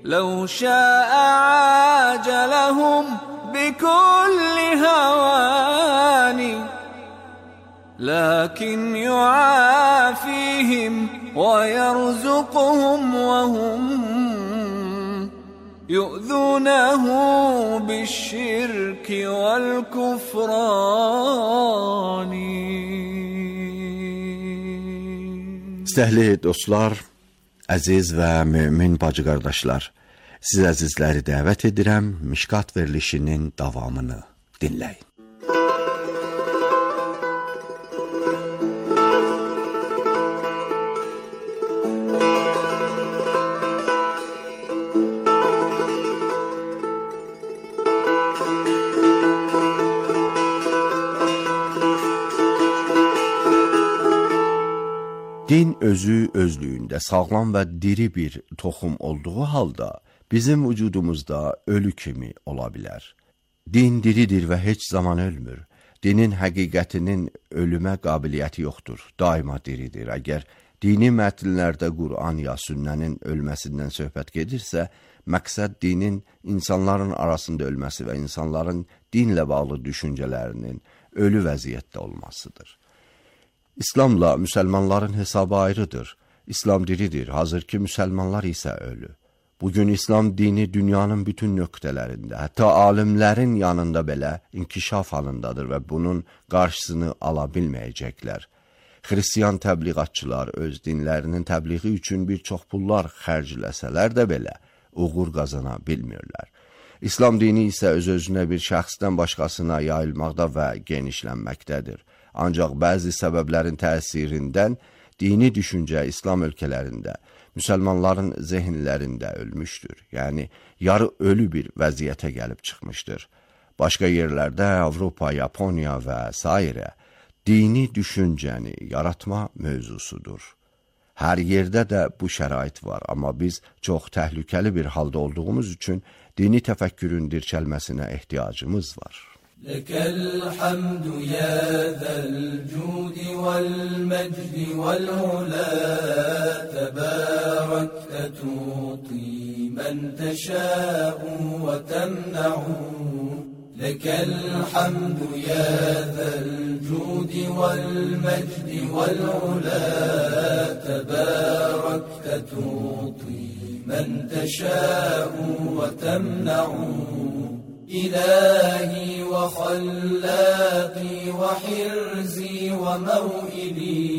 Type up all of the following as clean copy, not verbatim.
لو شاء عاجلهم بكل هوان لكن يعافيهم ويرزقهم وهم يؤذونه بالشرك والكفران. Istəkli dostlar, əziz və mömin bacı qardaşlar, siz əzizləri dəvət edirəm, Mişkat verilişinin davamını dinləyin. Din özü özlüyündə sağlam və diri bir toxum olduğu halda bizim vücudumuzda ölü kimi ola bilər. Din diridir və heç zaman ölmür. Dinin həqiqətinin ölümə qabiliyyəti yoxdur, daima diridir. Əgər dini mətnlərdə Qur'an ya sünnənin ölməsindən söhbət gedirsə, məqsəd dinin insanların arasında ölməsi və insanların dinlə bağlı düşüncələrinin ölü vəziyyətdə olmasıdır. İslamla müsəlmanların hesabı ayrıdır. İslam diridir, hazırki müsəlmanlar isə ölü. Bugün İslam dini dünyanın bütün nöqtələrində, hətta alimlərin yanında belə inkişaf halındadır və bunun qarşısını ala bilməyəcəklər. Xristiyan təbliğatçılar öz dinlərinin təbliği üçün bir çox pullar xərcləsələr də belə uğur qazana bilmirlər. İslam dini isə öz-özünə bir şəxsdən başqasına yayılmaqda və genişlənməkdədir. Ancaq bəzi səbəblərin təsirindən dini düşüncə İslam ölkələrində, müsəlmanların zehinlərində ölmüşdür. Yəni, yarı ölü bir vəziyyətə gəlib çıxmışdır. Başqa yerlərdə, Avropa, Yaponiya və s. dini düşüncəni yaratma mövzusudur. Hər yerdə də bu şərait var, amma biz çox təhlükəli bir halda olduğumuz üçün dini təfəkkürün dirçəlməsinə ehtiyacımız var. لك الحمد يا ذا الجود والمجد والعلا تباركت تعطي من تشاء وتمنع لك الحمد يا ذا الجود والمجد والعلا تباركت تعطي من تشاء وتمنع إلهي وخلاقي وحرزي وموئلي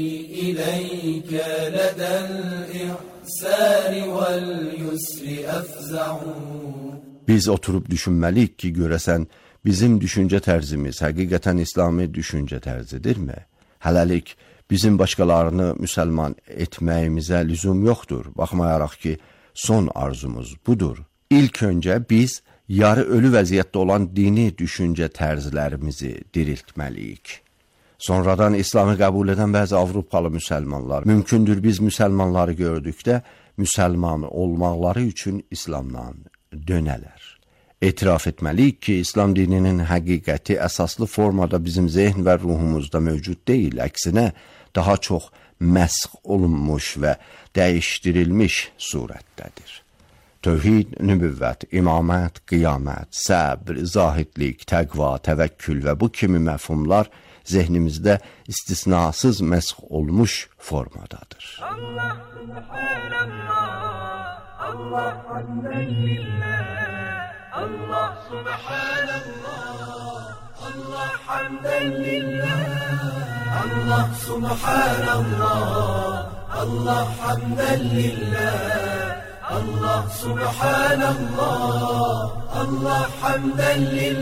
إليك لدى الإحسان واليسر أفزع. Biz oturub düşünməliyik ki, görəsən bizim düşüncə tərzimiz həqiqətən İslami düşüncə tərzidirmi? Hələlik bizim başqalarını müsəlman etməyimizə lüzum yoxdur, baxmayaraq ki, son arzumuz budur. İlk öncə biz yarı ölü vəziyyətdə olan dini düşüncə tərzlərimizi diriltməliyik. Sonradan İslamı qəbul edən bəzi Avropalı müsəlmanlar, mümkündür biz müsəlmanları gördükdə müsəlman olmaqları üçün İslamdan dönələr. Etiraf etməliyik ki, İslam dininin həqiqəti əsaslı formada bizim zehn və ruhumuzda mövcud deyil, əksinə daha çox məsx olunmuş və dəyişdirilmiş surətdədir. Tövhid, nübüvvət, imamət, qiyamət, səbr, zahidlik, təqva, təvəkkül və bu kimi məfhumlar zehnimizdə istisnasız məsx olmuş formadadır. Allah subhanallah, Allah hamdən lillah, Allah subhanallah, Allah hamdən lillah, Allah subhanallah, Allah hamdən lillah. Allah subhanallah, Allah hamdan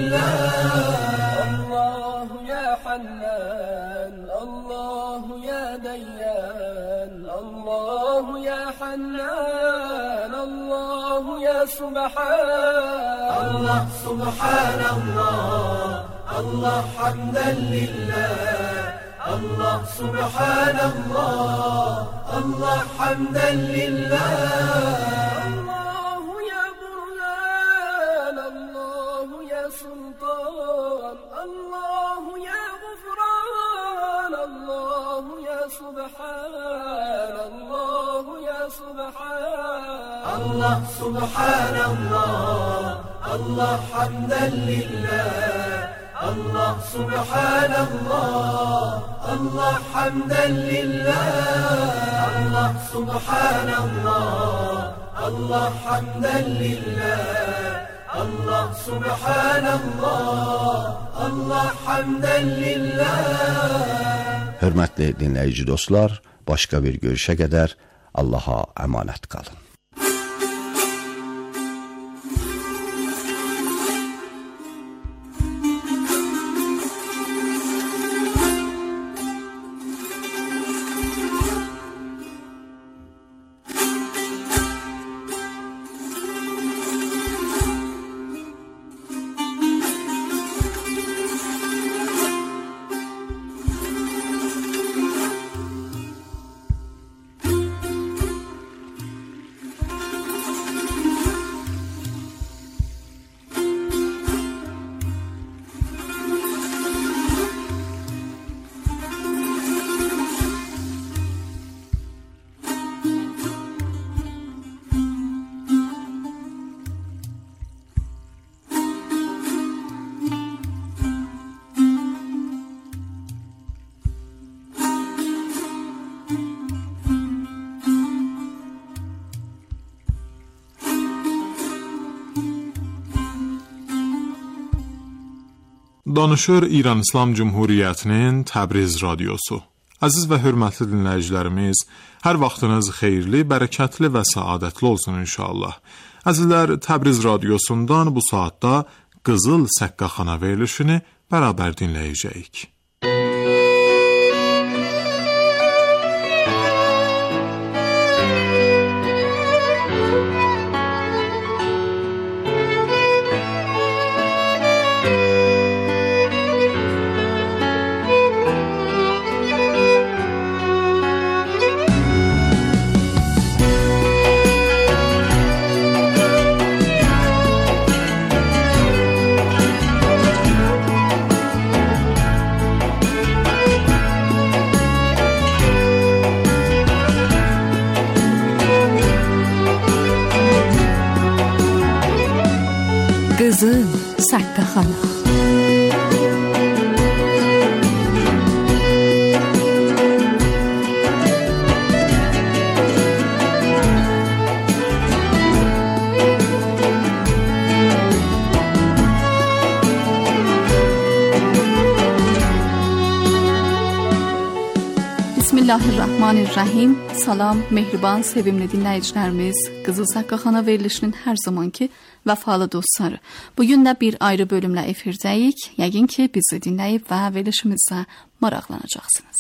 lillah. Allahu ya Hannan, Allahu ya Dayyan, Allahu ya Hannan, Allahu ya Subhan. Allah subhanallah, Allah hamdan lillah. Allah subhanallah, Allah hamdan lillah. Allahu ya Burhan, Allahu ya Sultan, Allahu ya Gufran, Allahu ya Subhan, Allahu ya Subhan. الله سبحان الله الله حمدا لله الله سبحان الله الله حمدا لله الله سبحان الله الله حمدا لله الله سبحان الله الله حمدا لله. Hörmətli dinləyici dostlar, başqa bir görüşə qədər Allaha əmanət qalın. Danışır İran İslam Cumhuriyyətinin Təbriz radiosu. Əziz və hörmətli dinləyicilərimiz, hər vaxtınız xeyirli, bərəkətli və səadətli olsun inşallah. Əzizlər, Təbriz radiosundan bu saatda Qızıl Səqqaxana verilişini bərabər dinləyəcəyik. Qızıl Səqqaxana. Bismillahirrahmanirrahim. Salam, mehriban, sevimli dinləyicilərimiz. Qızıl Səqqaxana verilişinin hər zamanki vəfalı dostları. Bugün də bir ayrı bölümlə efirdəyik. Yəqin ki, bizi dinləyib və verilişimizə maraqlanacaqsınız.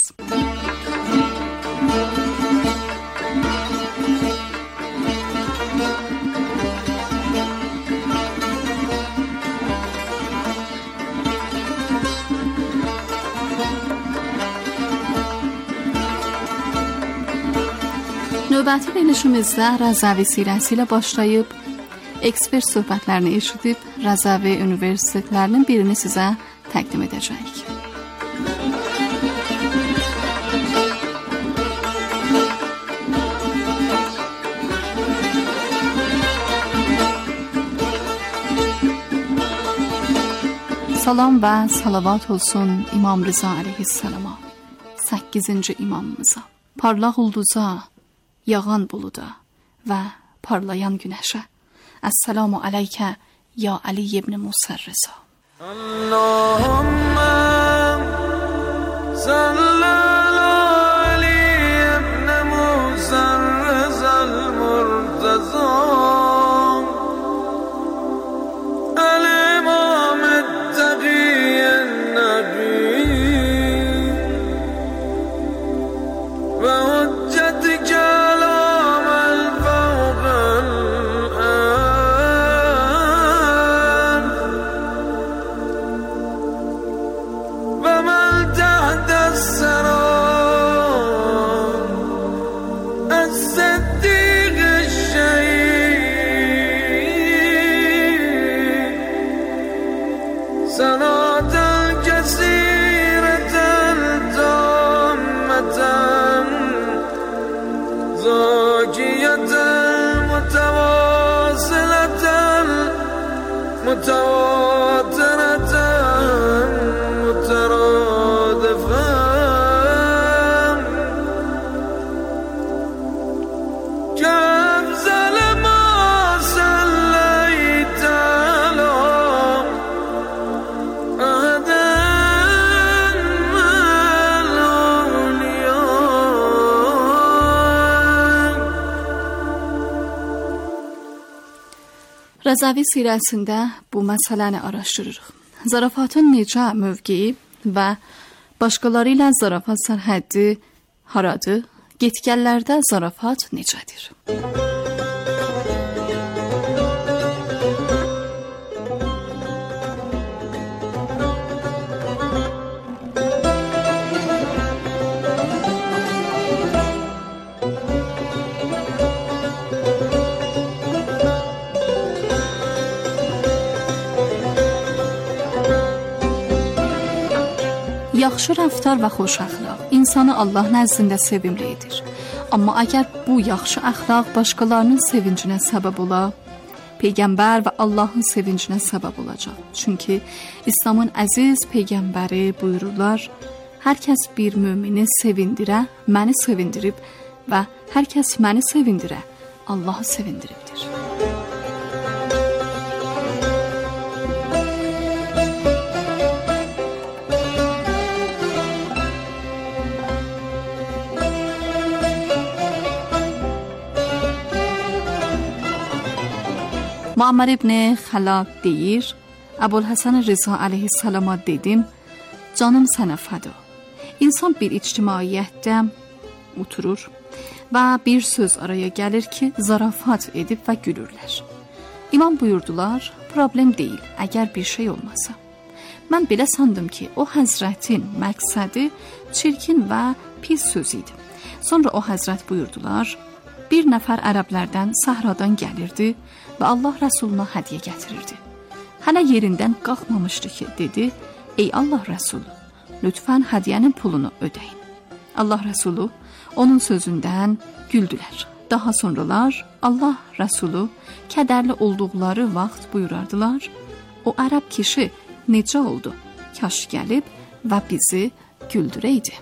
Növbəti verilişimizdə Rəzavi sirəsi ilə başlayıb, ekspert söhbətlərini eşidib, Rəzavi universitetlərinin birini sizə təqdim edəcəyik. Salam və salavat olsun İmam Rıza əleyhissalama, 8-ci imamımıza, parlaq ulduza, yağan buluda və parlayan günəşə. Əssalamu aleykə ya Ali ibn Musa Rıza. Allahümme salli ala Ali ibn Musa Rıza al-Murtaza al-İmam el-Taqiyyen Nabi ve hücceti زوجية المتوى متواترة مترادفة كأفضل ما صليت على أحدا من الأولياء. Rəzavi sirəsində bu məsələni araşdırırıq. Zarafatın necə mövqeyi və başqaları ilə zarafat sərhəddi haradır? Getgəllərdə zarafat necədir? Yaxşı rəftar və xoş əxlaq insanı Allah nəzdində sevimli edir. Amma əgər bu yaxşı əxlaq başqalarının sevincinə səbəb ola, Peyğəmbər və Allahın sevincinə səbəb olacaq. Çünki İslamın əziz Peyğəmbəri buyururlar, hər kəs bir mümini sevindirə, məni sevindirib və hər kəs məni sevindirə, Allahı sevindiribdir. Muammar ibn Xalab deyir, Əbulhəsən Rıza əleyhissalama dedim, canım sənə fəda. İnsan bir ictimaiyyətdə oturur və bir söz araya gəlir ki, zarafat edib və gülürlər. İmam buyurdular, problem deyil, əgər bir şey olmasa. Mən belə sandım ki, o həzrətin məqsədi çirkin və pis söz idi. Sonra o həzrət buyurdular, bir nəfər ərəblərdən səhradan gəlirdi və Allah Rəsuluna hədiyyə gətirirdi. Hələ yerindən qalxmamışdı ki, dedi, ey Allah Rəsulu, lütfən hədiyyənin pulunu ödəyin. Allah Rəsulu onun sözündən güldülər. Daha sonralar Allah Rəsulu kədərli olduqları vaxt buyurardılar, o ərəb kişi necə oldu? Kaş gəlib və bizi güldürəydi.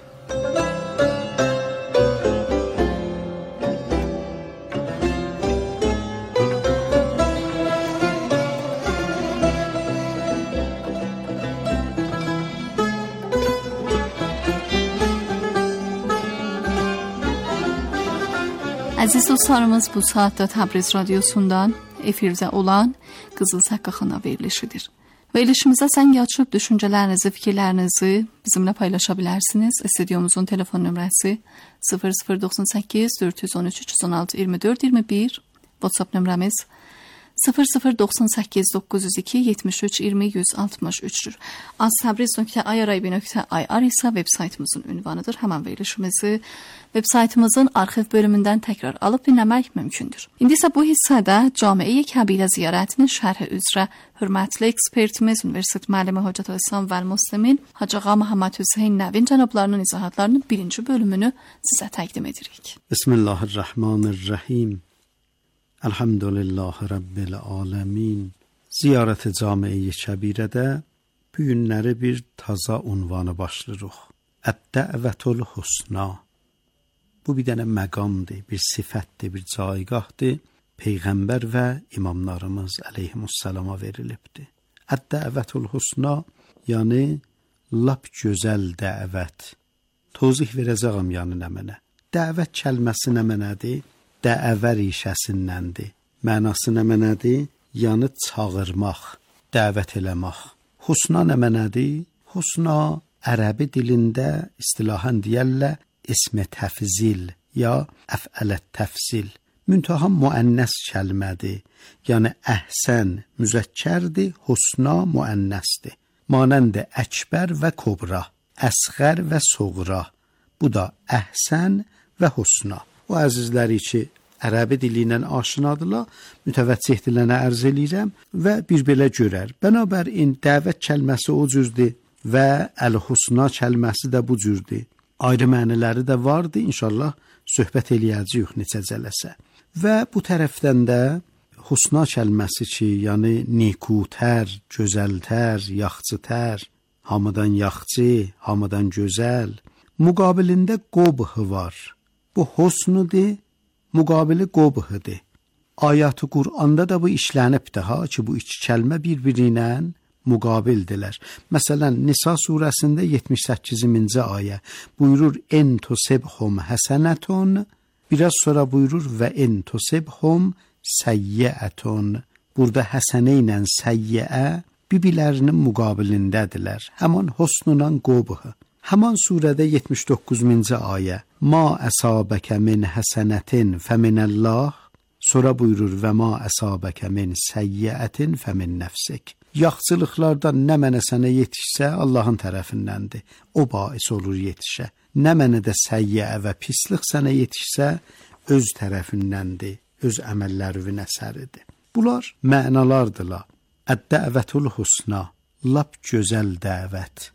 Əziz dostlarımız, bu saatdə Təbriz radiosundan efirdə olan Qızıl Səqqaxana verilişidir. Verilişimizə zəng açıb düşüncələrinizi, fikirlərinizi bizimlə paylaşa bilərsiniz. Stüdyomuzun telefon nömrəsi 0098 413 316 24 21, WhatsApp nömrəmiz 0098 902 73 20 163'dür. aztabriz.irib.ir ise web saytımızın ünvanıdır. Hemen verilişimizi web saytımızın arxiv bölümündən təkrar alıb dinləmək mümkündür. İndi isə bu hissədə Camiə-i Kəbirə ziyarətinin şərhi üzrə hörmətli ekspertimiz, Universitet müəllimi Hocatül İslam və Müslimin Hacı Ağa Məhəmməd Hüseyn Nəvin cənablarının izahatlarının birinci bölümünü sizə təqdim edirik. Bismillahirrahmanirrahim. Elhamdülillahi Rabbil alemin. Ziyarət-i Camiə-i Kəbirədə bu günləri bir taza unvanı başlayırıq. Əd-dəvətul husna. Bu bir dənə məqamdır, bir sifətdir, bir caygahdır. Peyğəmbər və imamlarımız əleyhimussalama verilibdir. Əd-dəvətul husna, yəni lap gözəl dəvət. Tozih verəcəyəm yəni nə mənə. Dəvət kəlməsi nə mənədir? Dəvə rişəsindəndir. Mənası nə mənədir? Yəni çağırmaq, dəvət eləmək. Husna nə mənədir? Husna ərəbi dilində istilahən deyərlər ism-i təfzil ya əfələt təfzil. Müntaha müənnəs kəlmədir. Yəni əhsən müzəkkərdir, husna müənnəsdir. Manəndə əkbər və kobra, əsğər və soğra. Bu da əhsən və husna. O əzizləri ki, ərəbi dili ilə aşinadırlar, mütəvəccihdirlərə ərz eləyirəm və bir belə görər. Bənabərin dəvət kəlməsi o cüzdür və əl-husna kəlməsi də bu cürdür. Ayrı məniləri də vardı, inşallah söhbət eləyəcəyik neçə cələsə. Və bu tərəfdən də husna kəlməsi ki, yəni nekutər, gözəltər, yaxçıtər, hamıdan yaxçı, hamıdan gözəl, müqabilində qobh var. Bu husnudur, müqabili qobhdır. Ayat-ı Qur'anda da bu işlənibdir ha ki, bu iki kəlmə bir-birinə müqabildirlər. Məsələn, Nisa surəsində 78-ci ayə buyurur, en tusibhum həsənətun, biraz sonra buyurur, və en tusibhum səyyətun. Burada həsənə ilə səyyə bir-birlərinin müqabilindədirlər. Həman husnunla qobh. Həman surədə 79-cu ayə ma əsabəkə min həsənətin fəminəllah, sonra buyurur və ma əsabəkə min səyyətin fəmin nəfsik. Yaxçılıqlardan nə mənə sənə yetişsə Allahın tərəfindəndir. O bais olur yetişə. Nə mənə də səyyə və pislik sənə yetişsə öz tərəfindəndir, öz əməllərinin əsəridir. Bunlar mənalardırlar. Əd-dəvətul husna, lap gözəl dəvət.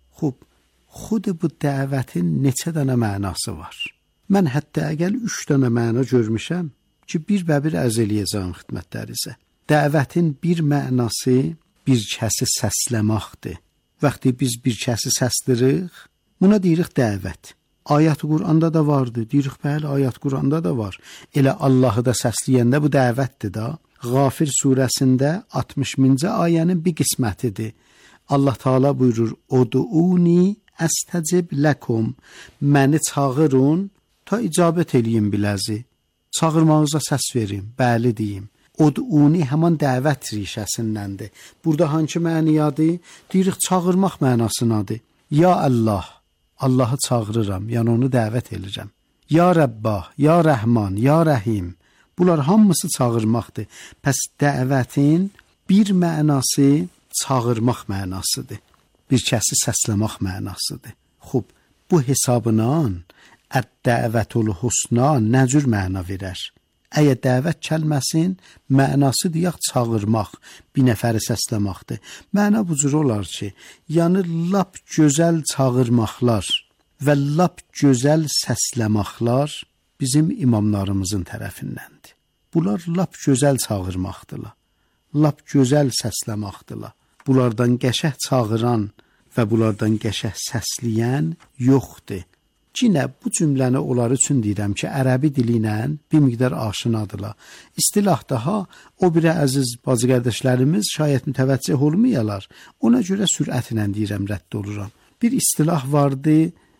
Xud bu dəvətin neçə dənə mənası var. Mən hətta əgəl 3 dənə məna görmüşəm ki, bir ərz eləyəcəm xidmətlərinizə. Dəvətin bir mənası bir kəsi səsləməkdir. Vaxtı biz bir kəsi səsləyirik, buna deyirik dəvət. Ayət-i Qur'anda da vardı, deyirik bəli, ayət-i Qur'anda da var. Elə Allahı da səsləyəndə bu dəvətdir da. Ğafir surəsində 60-cı ayənin bir qismətidir. Allah Teala buyurur, Oduuni əstəcib ləkum, məni çağırın, ta icabət eləyim biləzi. Çağırmağınıza səs verim, bəli deyim. Oduuni həman dəvət rişəsindəndir. Burada hangi məniyadır? Deyirik, çağırmaq mənasınadır. Ya Allah, Allahı çağırıram, yəni onu dəvət edirəm. Ya Rəbbah, Ya Rəhman, Ya Rəhim. Bunlar hamısı çağırmaqdır. Pəs dəvətin bir mənası çağırmaq mənasıdır. Bir kəsi səsləmək mənasıdır. Xub, bu hesabından əd-dəvətul husna nə cür məna verər? Əgər dəvət kəlməsin mənası deyək çağırmaq, bir nəfəri səsləməkdir. Məna bu cür olar ki, yəni lap gözəl çağırmaqlar və lap gözəl səsləməklar bizim imamlarımızın tərəfindəndir. Bunlar lap gözəl çağırmaqdırlar, lap gözəl səsləməkdırlar. Bunlardan qəşəh çağıran və bunlardan qəşəh səsləyən yoxdur. Cinə bu cümləni onlar üçün deyirəm ki, ərəbi dili ilə bir miqdar aşinadırlar. İstilah daha o bir əziz bacı qardaşlarımız şayət mütəvəccüh olmayalar. Ona görə sürətlə deyirəm, rədd oluram. Bir istilah vardı,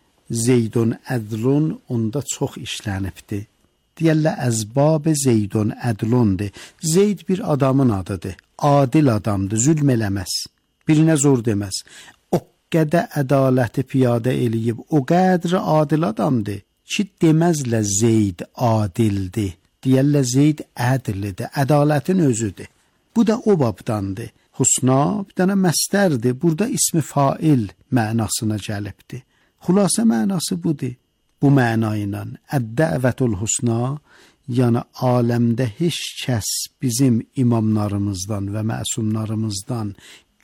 Zeydun ədlun, onda çox işlənibdir. Deyərlər, əzbab Zeydun ədlundur. Zeyd bir adamın adıdır. Adil adamdır, zülm eləməz. Birinə zor deməz. O qədər ədaləti piyadə eləyib, o qədər adil adamdır ki, deməzlə Zeyd adildir. Deyərlər, Zeyd ədillidir, ədalətin özüdür. Bu da o babdandır. Husna bir dənə məstərdir. Burada ismi fail mənasına gəlibdir. Xülasə mənası budur. Bu məna ilə əd-dəvətul husna, yəni aləmdə heç kəs bizim imamlarımızdan və məsumlarımızdan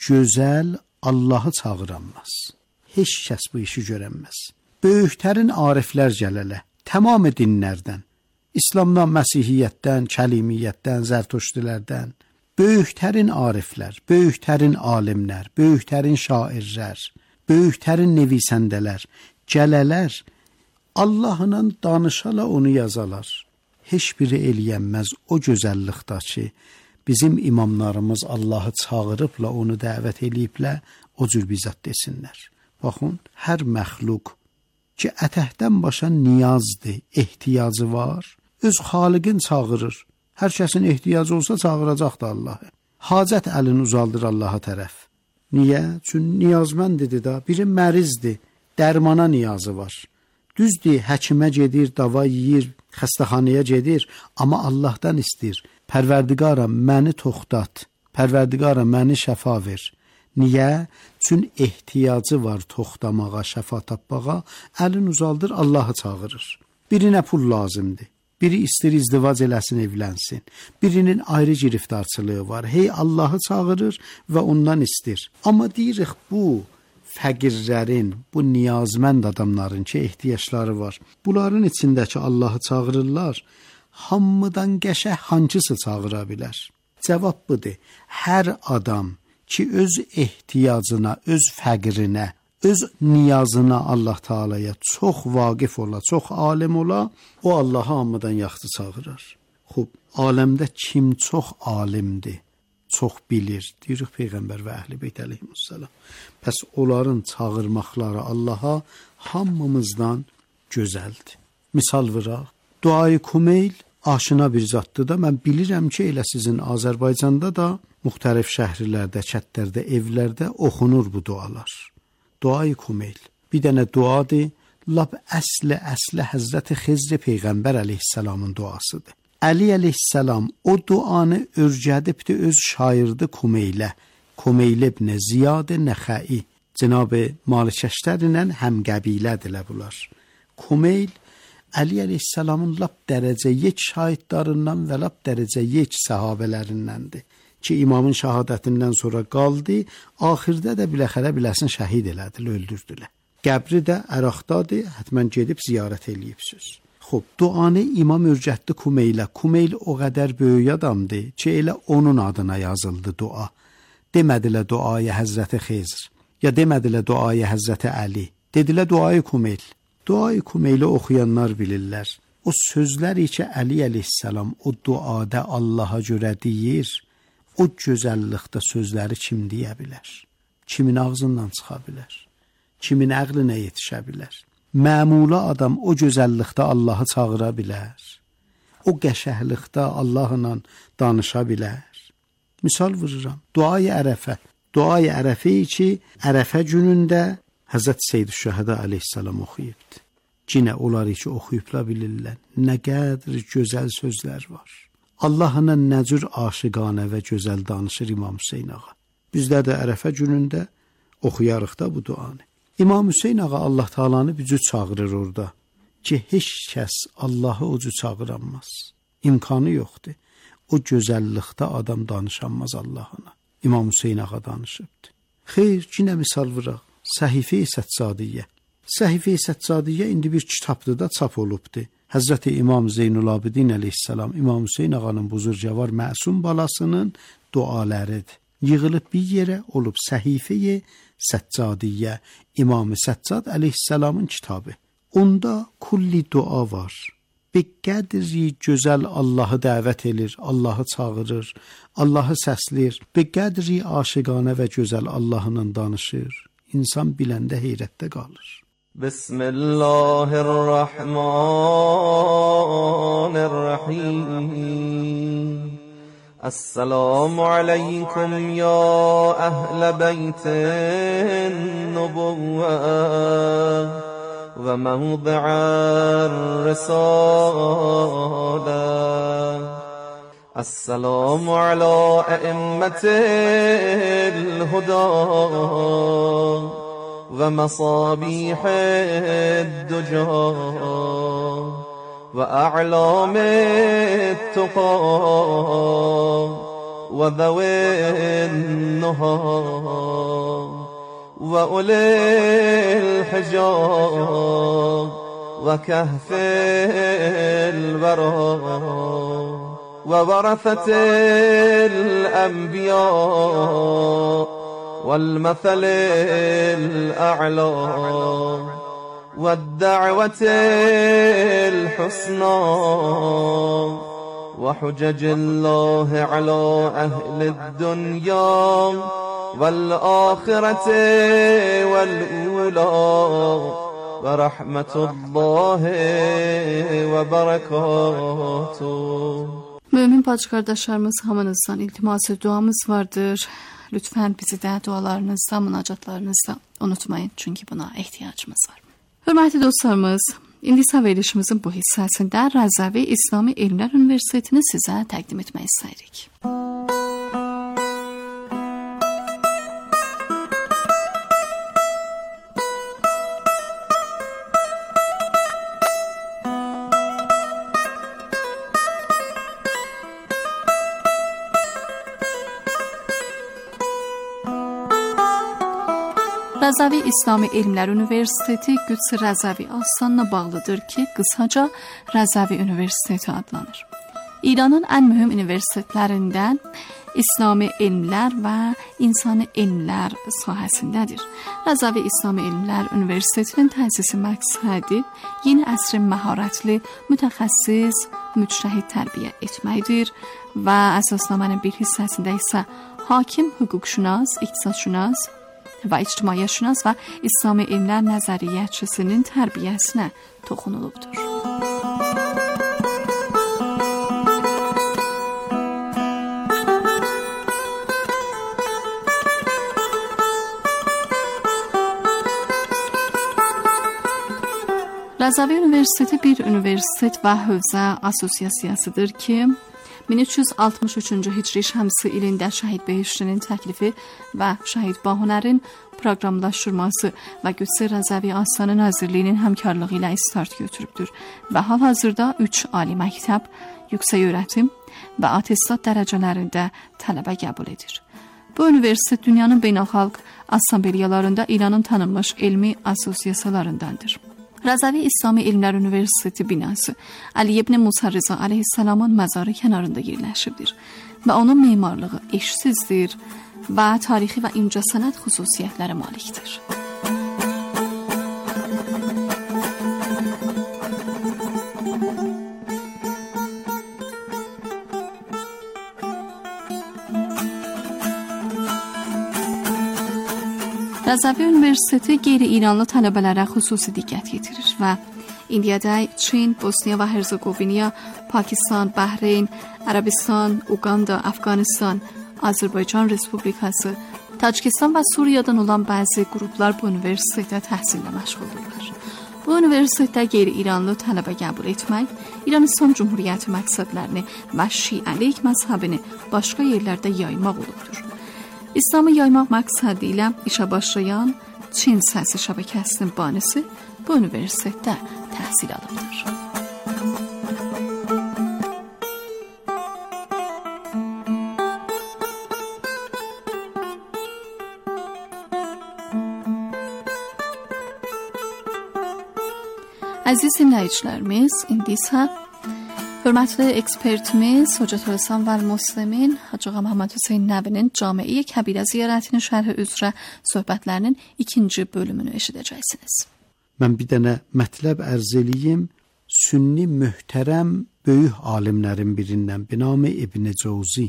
gözəl Allahı çağıranmaz. Heç kəs bu işi görənməz. Böyüklərin ariflər gələlə, tamamı dinlərdən, İslamdan, Məsihiyyətdən, Kəlimiyyətdən, Zərtuştilərdən, böyüklərin ariflər, böyüklərin alimlər, böyüklərin şairlər, böyüklərin nevisəndələr, gələlər, Allahla danışala onu yazalar. Heç biri eləyənməz o gözəllikdə ki, bizim imamlarımız Allahı çağırıbla, onu dəvət eləyiblə, o cür bizat desinlər. Baxın, hər məxluq ki, ətəhdən başa niyazdır, ehtiyacı var, öz xaliqin çağırır. Hər kəsin ehtiyacı olsa çağıracaqdır Allahı. Hacət əlini uzaldır Allaha tərəf. Niyə? Çünki niyazməndidir da, biri mərizdir, dərmana niyazı var. Düzdür, həkimə gedir, dava yeyir, xəstəxanaya gedir, amma Allahdan istəyir. Pərverdigaram, məni toxtat, Pərverdigaram, məni şəfa ver. Niyə? Çünki ehtiyacı var toxtamağa, şəfa tapmağa, əlin uzaldır, Allahı çağırır. Birinə pul lazımdır. Biri istəyir izdivac eləsin, evlənsin. Birinin ayrı giriftarçılığı var. Hey, Allahı çağırır və ondan istəyir. Amma deyirik, bu fəqirlərin, bu niyazmənd adamların ki, ehtiyacları var. Bunların içindəki Allahı çağırırlar. hamıdan qəşəng hansısı çağıra bilər? Cavab budur. Hər adam ki öz ehtiyacına, öz fəqrinə, öz niyazına Allah Taalaya çox vaqif ola, çox alim ola, o Allahı hamıdan yaxşı çağırır. Xub, aləmdə kim çox alimdir, çox bilir, deyirik Peyğəmbər və Əhl-i Beyt əleyhissalam. Pəs onların çağırmaqları Allaha hamımızdan gözəldir. Misal vuraq, duayı Kumeyl aşina bir zatdır da, mən bilirəm ki, elə sizin Azərbaycanda da müxtəlif şəhərlərdə, kətlərdə, evlərdə oxunur bu dualar. Duayı Kumeyl bir dənə duadır, lap əsli Həzrəti Xizr Peyğəmbər əleyhissalamın duasıdır. Əli əleyhissalam o duanı örgədibdi öz şairdi Kumeylə, Kumeyl ibn Ziyad Nəxəi, Cənab-ı Malikəştər ilə həmqəbilədirlər bunlar. Kumeyl Əli əleyhissalamın lap dərəcə yek şahidlarından və lap dərəcə yek səhabələrindəndir ki, imamın şəhadətindən sonra qaldı, axirdə də biləsin şəhid elədilər, öldürdülər. Qəbri də Əraqdadır, həttəmən gedib ziyarət eləyibsiniz. Xoş, duanı imam örgətdi Kumeylə. Kumeyl o qədər böyük adamdır ki, elə onun adına yazıldı dua. Demədilər duayı Həzrəti Xizr, ya demədilər duayı Həzrəti Əli, dedilər duayı Kumeyl. Duayı Kumeyli oxuyanlar bilirlər. O sözləri ki, Əli əleyhissalam o duada Allaha görə deyir, o gözəllikdə sözləri kim deyə bilər? Kimin ağzından çıxa bilər? Kimin əqlinə yetişə bilər? Məmula adam o gözəllikdə Allahı çağıra bilər. O qəşəhlikdə Allahla danışa bilər. Misal vururam. Duayı Ərəfə. Duayı Ərəfə ki, Ərəfə günündə Həzrət Seyyid-ü-Şühədə əleyhissalam oxuyubdu. Cinə onları ki, oxuyubla bilirlər. Nə qədər gözəl sözlər var. Allahına nə cür aşiqanə və gözəl danışır İmam Hüseyn ağa. Bizlər də Ərəfə günündə oxuyarıq da bu duanı. İmam Hüseyn ağa Allah Taalanı bir cür çağırır orada ki, heç kəs Allahı o cür çağıranmaz. İmkanı yoxdur. O gözəllikdə adam danışanmaz Allahına. İmam Hüseyn ağa danışıbdı. Xeyr, yenə misal vuraq. Səhifə-i Səccadiyyə. Səhifə-i Səccadiyyə indi bir kitabdır da çap olubdu. Həzrəti İmam Zeynulabidin əleyhissalam, İmam Hüseyn ağanın buzurcavar məsum balasının dualarıdır. Yığılıb bir yerə olub Səhifə-i Səccadiyyə, İmam Səccad əleyhissalamın kitabı. Onda kulli dua var. Bir qədri gözəl Allahı dəvət edir, Allahı çağırır, Allahı səsləyir. Bir qədri aşiqanə və gözəl Allahla danışır. İnsan biləndə heyrətdə qalır. Bismillahirrahmanirrahim. Esselamu aleykum ya əhl-i beytin nubuvvə ve mevdi'ar risale. Esselamu ala e'immetil huda ve masabihid duca ve a'lamit tuqa ve zawin nuha ve ulil hijab ve kahfil vera وورثة الأنبياء والمثل الأعلى والدعوة الحسنى وحجج الله على أهل الدنيا والآخرة والأولى ورحمة الله وبركاته. Mömin bacı qardaşlarımız, hamınızdan iltiması duamız vardır. Lütfen bizi də dualarınızda, münacatlarınızda unutmayın. Çünki buna ehtiyacımız var. Hörmətli dostlarımız, indi isə verilişimizin bu hissəsində Rəzəvi İslami Elmlər Universitetini sizə təqdim etmək istəyirik. Rəzavi İslami Elmlər Universiteti Qüds Rəzavi Astanına bağlıdır ki, qısaca Rəzavi Universiteti adlanır. İranın ən mühüm universitetlərindən İslami elmlər və insani elmlər sahəsindədir. Rəzavi İslami Elmlər Universitetinin təsisi məqsədi yeni əsrin məharətli, mütəxəssis, müctəhid tərbiyə etməkdir və əsasnamənin bir hissəsində isə hakim, hüquqşünas, iqtisadşünas və ictimaiyyətşünas və İslami elmlər nəzəriyyəçisinin tərbiyəsinə toxunulubdur. Rəzavi Universiteti bir universitet və hövzə asosiasiyasıdır ki, 1363-cü Hicri Şəmsi ilində Şəhid Behiştinin təklifi və Şəhid Bahunərin proqramlaşdırması və Qüds Rəzavi Astanı Nazirliyinin həmkarlığı ilə start götürübdür və hal-hazırda 3 ali məktəb, yüksək öyrətim və atestat dərəcələrində tələbə qəbul edir. Bu universitet dünyanın beynəlxalq assambleyalarında İranın tanınmış elmi asosiyasiyalarındandır. Rəzavi İslami Elmlər Universiteti binası Əli ibn Musa Rza əleyhissalamın məzarı kənarında yerləşibdir və onun memarlığı eşsizdir və tarixi və incəsənət xüsusiyyətlərə malikdir. Rəzavi Universiteti qeyri-İranlı tələbələrə xüsusi diqqət yetirir və indiyədək Çin, Bosniya və Herzegovina, Pakistan, Bəhreyn, Ərəbistan, Uqanda, Əfqanistan, Azərbaycan Respublikası, Tacikistan və Suriyadan olan bəzi qruplar bu universitetdə təhsillə məşğuldurlar. Bu universitetdə qeyri-İranlı tələbə qəbul etmək, İran İslam Cümhuriyyəti məqsədlərini və şiəlik məzhəbini başqa yerlərdə yaymaq olubdur. İslamı yaymaq məqsədi ilə işə başlayan Çin səsi şəbəkəsinin banisi bu universitetdə təhsil alıbdır. Əziz dinləyicilərimiz, indi isə hörmətli ekspertimiz Hocət Ölsan və Müslimin Hacı Ağa Məhəmməd Hüseyn Nəvinin Camiə Kəbirə ziyarətinin şərhi üzrə söhbətlərinin 2-ci bölümünü eşidəcəksiniz. Mən bir dənə mətləb ərz eləyim. Sünni möhtərəm böyük alimlərin birindən binamı İbn Cəvzi.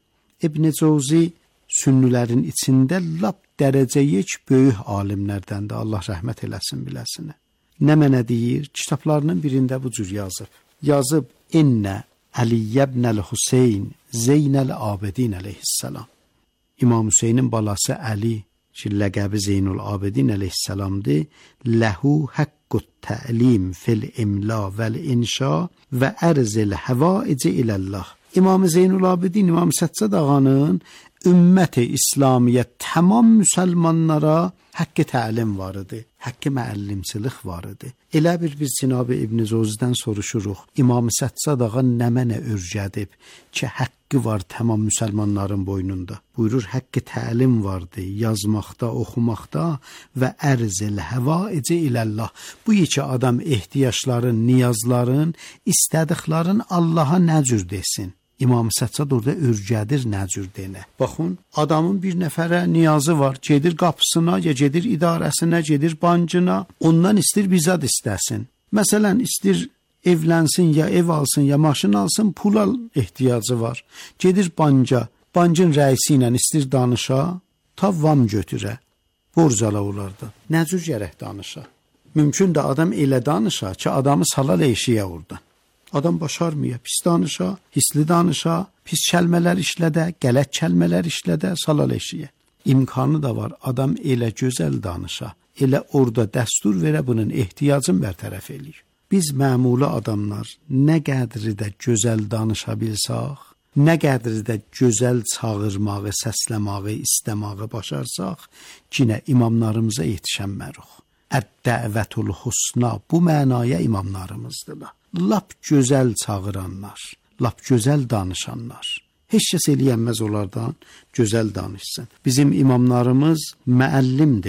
İbn Cəvzi sünnilərin içində lap dərəcəyik böyük alimlərdəndir. Allah rəhmət eləsin biləsinə. Nə mənə deyir? Kitablarının birində bu cür yazıb İnnə Əliyə ibnəl Hüseyn Zeynəl Abidin əleyhissalam. İmam Hüseynin balası Əli ki, ləqəbi Zeynul Abidin əleyhissalamdır. Ləhu həqqut təlim fil imla vəl inşa və ərzil həvaici iləllah. İmam Zeynul Abidin, İmam Səccad ağanın ümmət-i İslamiyyət tamam müsəlmanlara haqqı təlim var idi, haqqı müəllimçilik var idi. Elə bir biz Cənab-ı İbn Cəvzidən soruşuruq, İmam Səccad ağa nə mənə örgədib ki, haqqı var tamam müsəlmanların boynunda. Buyurur, haqqı təlim vardı, yazmaqda, oxumaqda və ərzil həvaici iləllah. Bu iki adam ehtiyacların, niyazların, istədiklərin Allaha nə cür desin? İmam Səccad orada örgədir nə cür denə. Baxın, adamın bir nəfərə niyazı var, gedir qapısına, ya gedir idarəsinə, gedir bankına, ondan istir bizad istəsin. Məsələn, istir evlənsin, ya ev alsın, ya maşın alsın, pula ehtiyacı var. Gedir banka, bankın rəisi ilə istir danışa, ta vam götürə, borc ala olardı. Nə cür gərək danışa? Mümkün də adam elə danışa ki, adamı salal eşiyə oradan. Adam başarmıyor, pis danışa, hisli danışa, pis kəlmələr işlədə, qələt kəlmələr işlədə, salal eşiyə. İmkanı da var, adam elə gözəl danışa, elə orada dəstur verə bunun ehtiyacını bərtərəf eləyir. Biz məmuli adamlar nə qədri də gözəl danışa bilsaq, nə qədri də gözəl çağırmağı, səsləməyi, istəməyi başarsaq, yenə imamlarımıza yetişənmərik. Əd-dəvətul husna bu mənaya imamlarımızdırlar. Lap gözəl çağıranlar, lap gözəl danışanlar. Heç kəs eləyənməz onlardan gözəl danışsın. Bizim imamlarımız müəllimdirlər.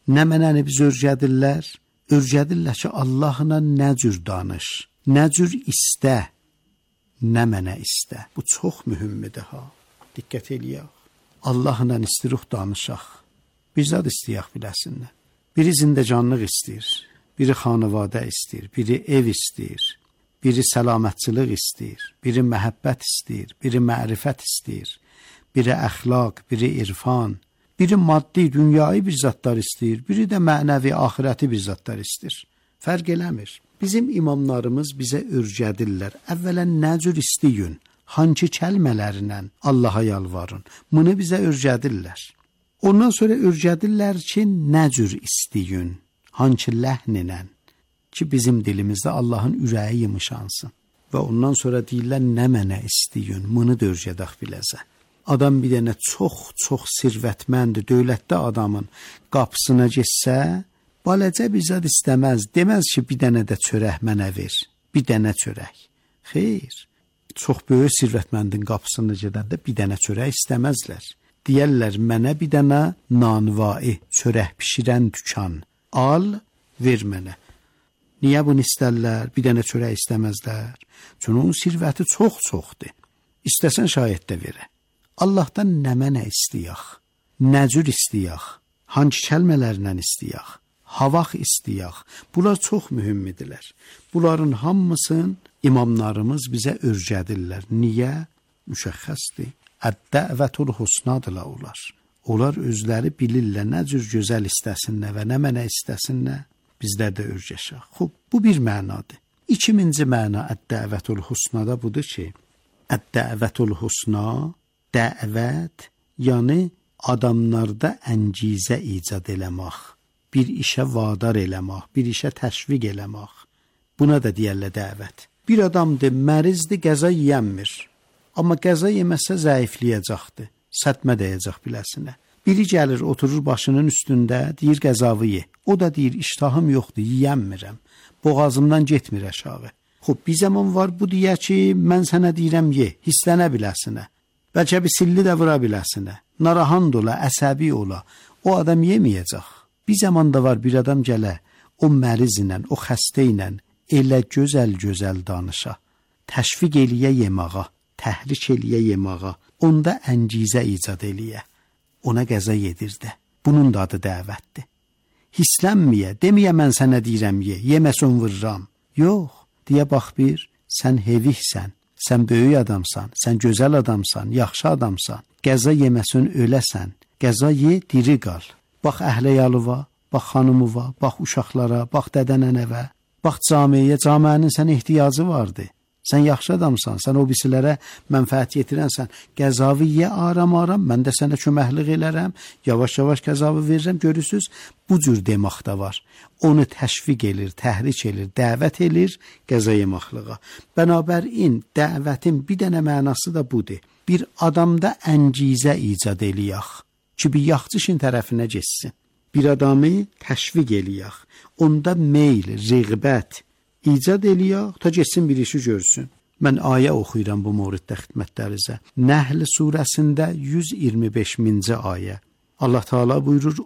Nə mənəni biz öyrədirlər? Öyrədirlər ki, Allahla nə cür danış, nə cür istə, nə mənə istə. Bu çox mühümdür ha. Diqqət eləyək. Allahla istəyirik danışaq. Biz də istəyək biləsinlər. Biri zindəcanlıq istəyir, biri xanavadə istəyir, biri ev istəyir, biri səlamətçilik istəyir, biri məhəbbət istəyir, biri mərifət istəyir, biri əxlaq, biri irfan, biri maddi, dünyayı bir zatlar istəyir, biri də mənəvi, axirəti bir zatlar istəyir. Fərq eləmir. Bizim imamlarımız bizə öyrədirlər. Əvvələn nə cür istəyin, hangi kəlmələrlə Allaha yalvarın. Bunu bizə öyrədirlər. Ondan sonra öyrədirlər ki, nə cür istəyin, hangi ləhnlə ki, bizim dilimizdə Allahın ürəyi yumuşansın. Və ondan sonra deyirlər, nə mənə istəyin, bunu da öyrədək biləzə. Adam bir dənə çox sirvətməndir, dövlətdə adamın qapısına getsə, baləcə bir zad istəməz, deməz ki, bir dənə də çörək mənə ver, bir dənə çörək. Xeyr, çox böyük sirvətməndin qapısına gedəndə bir dənə çörək istəməzlər. Deyərlər, mənə bir dənə nanvai, çörək pişirən dükan, al, ver mənə. Niyə bunu istərlər, bir dənə çörək istəməzlər? Çünki onun sirvəti çoxdur. İstəsən şayət də verə. Allahdan nə mənə istəyək, nə cür istəyək, hangi kəlmələrlə istəyək, havaq istəyək. Bunlar çox mühümdürlər. Bunların hamısını imamlarımız bizə öyrədirlər. Niyə? Müşəxxəsdir. Əd-dəvətul husnadırlar onlar. Onlar özləri bilirlər nə cür gözəl istəsinlər və nə mənə istəsinlər. Bizlər də öyrəşək. Xoş, bu bir mənadır. İkinci məna əd-dəvətul husnada budur ki, əd-dəvətul husna, dəvət, yəni adamlarda əncizə icad eləmək, bir işə vadar eləmək, bir işə təşviq eləmək. Buna da deyərlər dəvət. Bir adamdır, mərizdir, qəza yeyənmir. Amma qəza yeməsə zəifləyəcəkdir, sətmə dəyəcək biləsinə. Biri gəlir, oturur başının üstündə, deyir qəzavı ye. O da deyir, iştahım yoxdur, yiyənmirəm. Boğazımdan getmir aşağı. Xoş, bir zaman var bu deyə ki, mən sənə deyirəm ye, hisslənə biləsinə. Bəlkə bir silli də vura biləsinə. Narahand ola, əsəbi ola. O adam yeməyəcək. Bir zaman da var bir adam gələ, o məriz ilə, o xəstə ilə elə gözəl danışa. Təşviq eləyə yemağa, təhrik eləyə yemağa. Onda əncizə icad eləyə. Ona qəza yedirdi. Bunun da adı dəvətdir. Hislənməyə, deməyə mən sənə deyirəm ye, yeməsən vururam. Yox, deyə bax bir, sən hevihsən, sən böyük adamsan, sən gözəl adamsan, yaxşı adamsan. Qəza yeməsən öləsən, qəza ye, diri qal. Bax əhləyalıva, bax xanımıva, bax uşaqlara, bax dədənənəvə, bax camiyə, camiənin sənə ehtiyacı vardı. Sən yaxşı adamsan, sən o birisilərə mənfəət yetirənsən. Qəzavı ye aram-aram, mən də sənə köməklik elərəm, yavaş-yavaş qəzavı verirəm, görürsünüz, bu cür demək də var. Onu təşviq elir, təhrik elir, dəvət elir qəza yemaqlığa. Bənabərin, dəvətin bir dənə mənası da budur. Bir adamda əncizə icad eləyək ki, bir yaxçışın tərəfinə geçsin. Bir adamı təşviq eləyək, onda meyl, rəğbət icad eləyək, ta geçsin bir işi görsün. Mən ayə oxuyuram bu mövriddə xidmətlərinizə. Nəhl surəsində 125-ci ayə. Allah Teala buyurur,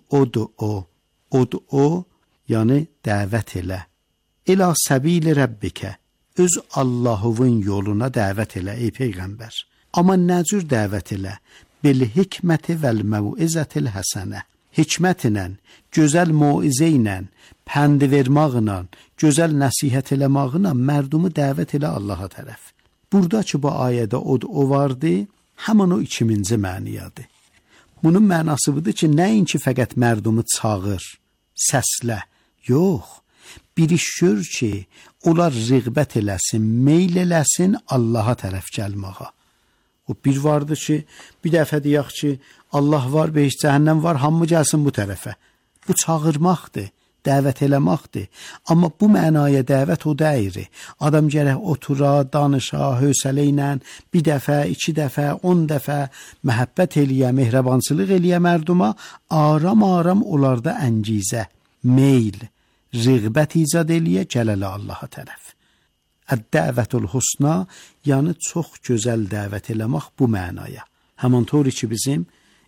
Ud'u, yəni dəvət elə. İlə səbili Rəbbikə, öz Allahuvun yoluna dəvət elə, ey Peyğəmbər. Amma nə cür dəvət elə? Bil hikməti vəl məvizətil həsənə. Hikmətlə, gözəl moizə ilə, pənd vermaqla, gözəl nəsihət eləmaqla mərdumu dəvət elə Allaha tərəf. Burada ki, bu ayədə o vardı, həmin o ikinci məniyadır. Bunun mənası budur ki, nəinki fəqət mərdumu çağır, səslə, yox. Bir iş gör ki, onlar rəğbət eləsin, meyl eləsin Allaha tərəf gəlməğa. O bir vardı ki, bir dəfə deyək ki, Allah var, beş cəhənnəm var, hamı gəlsin bu tərəfə. Bu çağırmaqdır, dəvət eləməkdir. Amma bu mənaya dəvət o deyir. Adam gərək otura, danışa, hövsələ ilə bir dəfə, 2 dəfə, 10 dəfə məhəbbət eləyə, mehribançılıq eləyə mərduma, aram-aram onlarda əncizə, meyl, rəğbət icad eləyə, gələlə Allaha tərəf. Əd-dəvətul husna, yəni çox gözəl dəvət eləmək bu mənaya. Həmin tor ki, bizim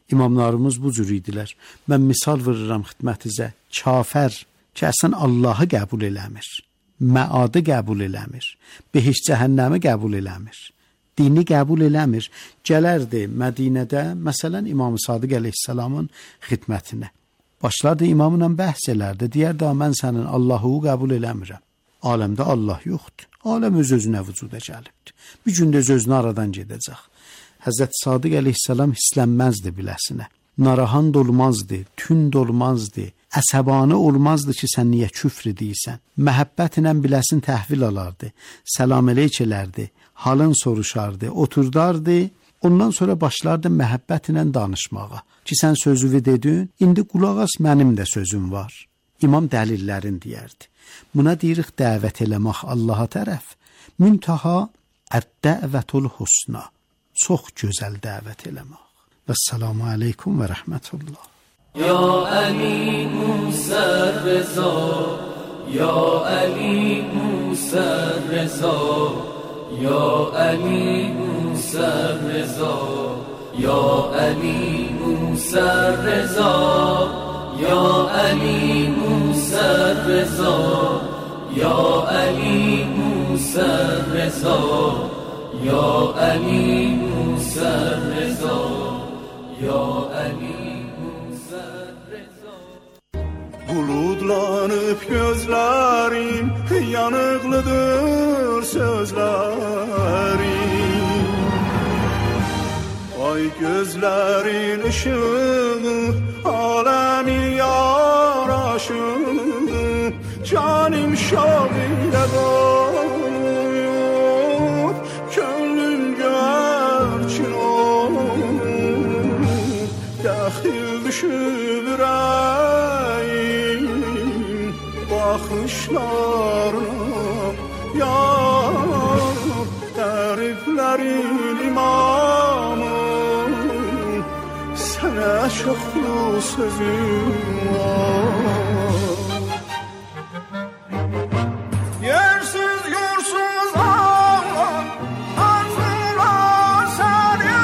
İmamlarımız bu cür idilər. Mən misal vururam xidmətinizə. Kafir ki, əsən Allahı qəbul eləmir, məadı qəbul eləmir, behişt cəhənnəmi qəbul eləmir, dini qəbul eləmir. Gələrdi Mədinədə, məsələn, İmam Sadiq əleyhissalamın xidmətinə. Başlardı imamla bəhs elərdi. Deyərdi, mən sənin Allahı qəbul eləmirəm. Aləmdə Allah yoxdur. Aləm öz-özünə vücuda gəlibdir. Bir gün də öz-özünü aradan gedəcək. Həzrət Sadiq əleyhissalam hislənməzdi biləsinə. Narahand olmazdı, tünd olmazdı, əsəbanı olmazdı ki, sən niyə küfr edirsən. Məhəbbətlə biləsin təhvil alardı, səlam eleyk elərdi, halın soruşardı, oturdardı, ondan sonra başlardı məhəbbətlə danışmağa. Ki, sən sözünü dedin, indi qulaq as, mənim də sözüm var. İmam dəlillərin deyərdi. Buna deyirik dəvət eləmək Allaha tərəf. Müntaha əd-dəvətul husna. Çox gözəl dəvət eləmək. Vəssalamu aleykum və rəhmətullah. Ya Ali Musa Reza, Ya Ali Musa Reza, Ya Ali Musa Reza, Ya Ali Musa Reza, Ya Ali Musa Reza, Ya Ali Musa Reza, Ya Ali Musa Reza, Ya Ali Musa Reza. Buludlanıp gözlerim, yanıklıdır sözlerim. Ay gözlerin ışığı, alemin yaraşığı, canım şavile doyup, gönlüm gerçin olup, dahil düşüp yüreğim, bakışlarına yar, tariflerin imamı, sana çoklu sözüm var. Yersiz yursuz ağlar, arzular seni.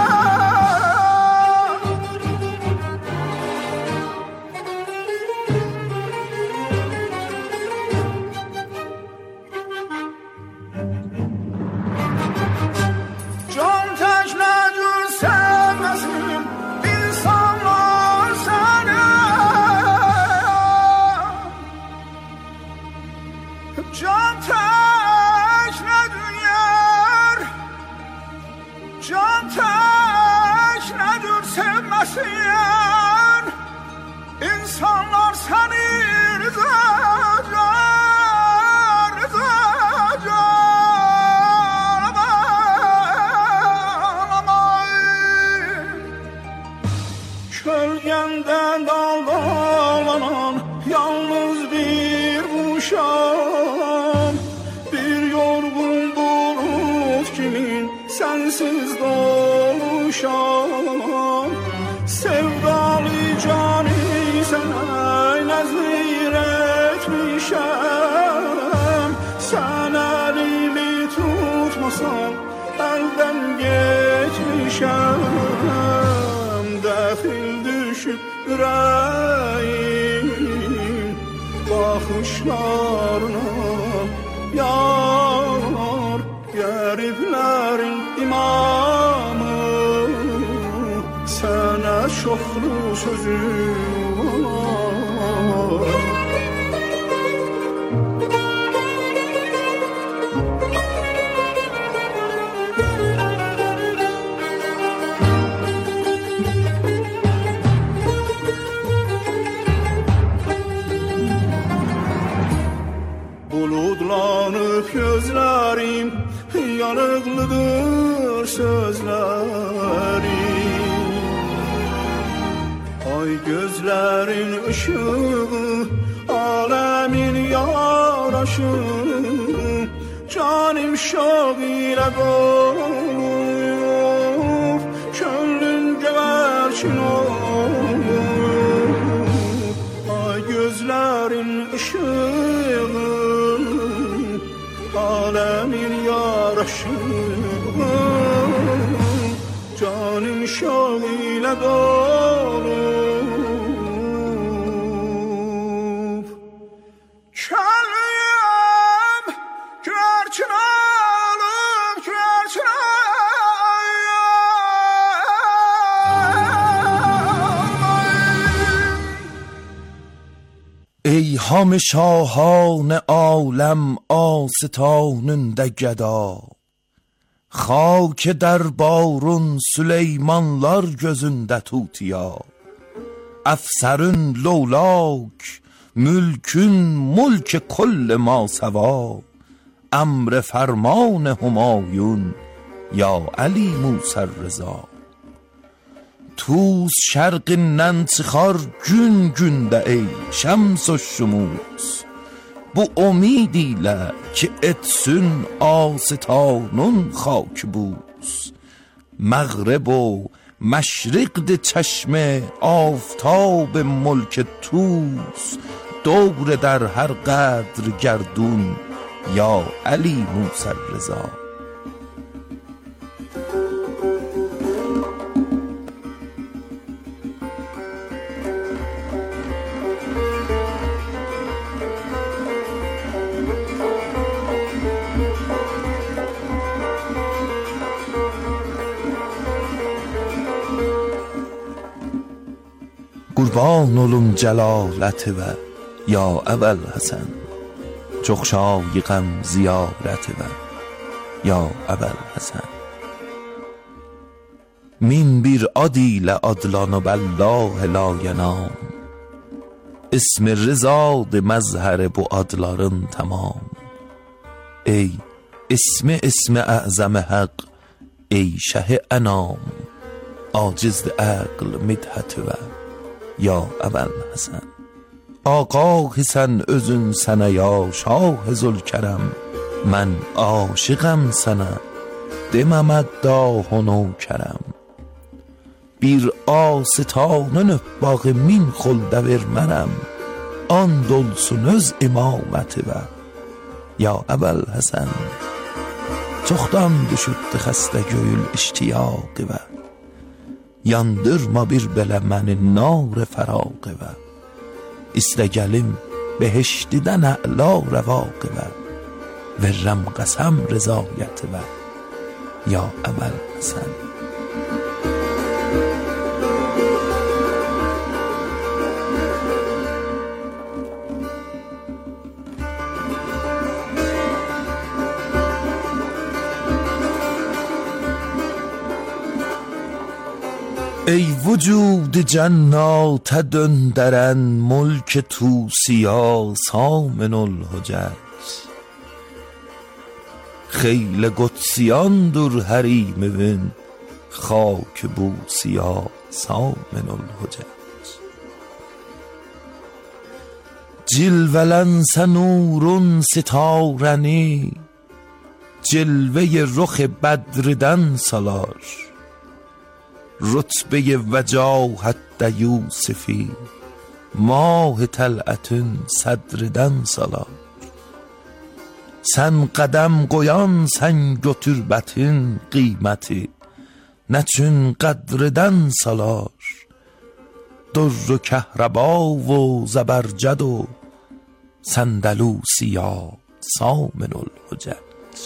Can tecnecür sevmesin insanlar seni. Can tecnecür yer, can tecnecür sevmesin insanlar seni. Kölgenden daldalanan yalnız bir uşağım, bir yorgun bulut kimin sensiz doluşam. Sevdalı canı sana nezir etmişem, sen elimi tutmasan elden geçmişem. Dahil düşüp yüreğim, bakışlarına yar, gariplerin imamı, sana çoklu sözüm var. Buludlanıp gözlerim, yanıklıdır sözlerim. Ay gözlerin ışığı, alemin yaraşığı, canım şok ile dolup, gönlüm geverçin olup. Ay gözlerin ışığı, alemin yaraşığı, canım şok ile ندارم کلیم گرچنالم ای هم şahan عالم آستانında gəda خاک دربارın Süleymanlar gözündə tutiya Əfsərün lolak mülkün mulk kull ma seva Əmr fərman Humayun ya Ali Musa Rıza Tuz şərqindən çıxar gün-gündə ey şəms و şumus Bu umid ilə ki etsin آستانın خاک بوس مغرب و مشرق چشم آفتاب ملک توس دور در هر قدر گردون یا علی موسی رضا قربان olum cəlalətivə ya əvəl Həsən Çox şayiqəm ziyarətivə ya əvəl Həsən Min bir ad ilə adlanıb Allah la yenam İsmi rızadı məzhəri bu adların tamam Ey ismi əzəmi həq Ey şəhi ənam Acizd əql midhətivə یا اول حسن آقاهیسن özün sənə ya şah zülکرم من عاشقم sənə deməməd daha nökərəm bir آستانın bağı min xuldə vermərəm and olsun öz imamətivə ya əvəl Həsən çoxdan düşübdü xəstə göyül iştiyaqivə Yandırma bir belə məni nar fəraqivə İstə gəlim behiştidən əla rəvaqivə Verrəm qəsəm rızayətivə Ya əvəl Həsən ای وجود جنات döndərən ملک توسیا سامن الحجج خیل قدسیاندر حریمون خاک بوسیا سامن الحجج جلولنس نورun ستارنی جلوه رخ بدردن salar رتبه وجاهت یوسفی ماه طلعتün صدرdən salar Sən qədəm qoyan sən götürbətin qiyməti Nəçün qədrdən salar Durru kəhrəba و زبرجد و səndəlusiya سامن الحجج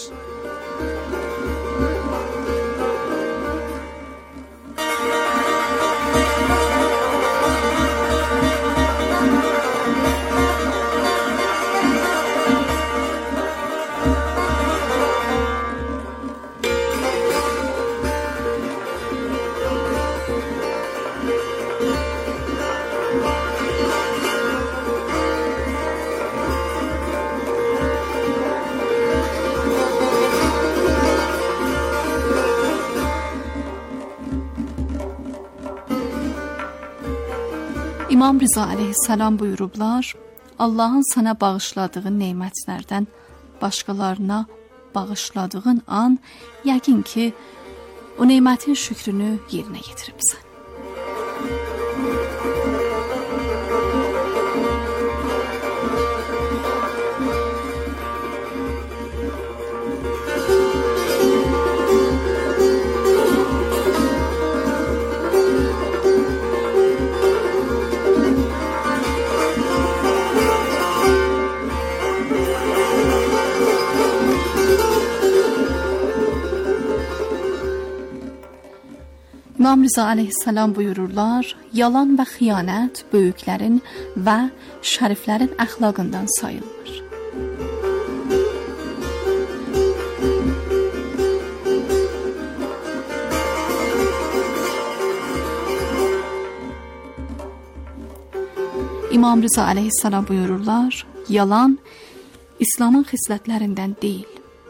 İmam Rıza aleyhissalam buyurublar, Allahın sana bağışladığı nemətlərdən başqalarına bağışladığın an, yəqin ki, o nemətin şükrünü yerinə yetiribsən. İmam Rıza aleyhissalam buyururlar, yalan və xiyanət böyüklərin və şəriflərin əxlaqından sayılır. İmam Rıza aleyhissalam buyururlar, yalan İslamın xislətlərindən deyil.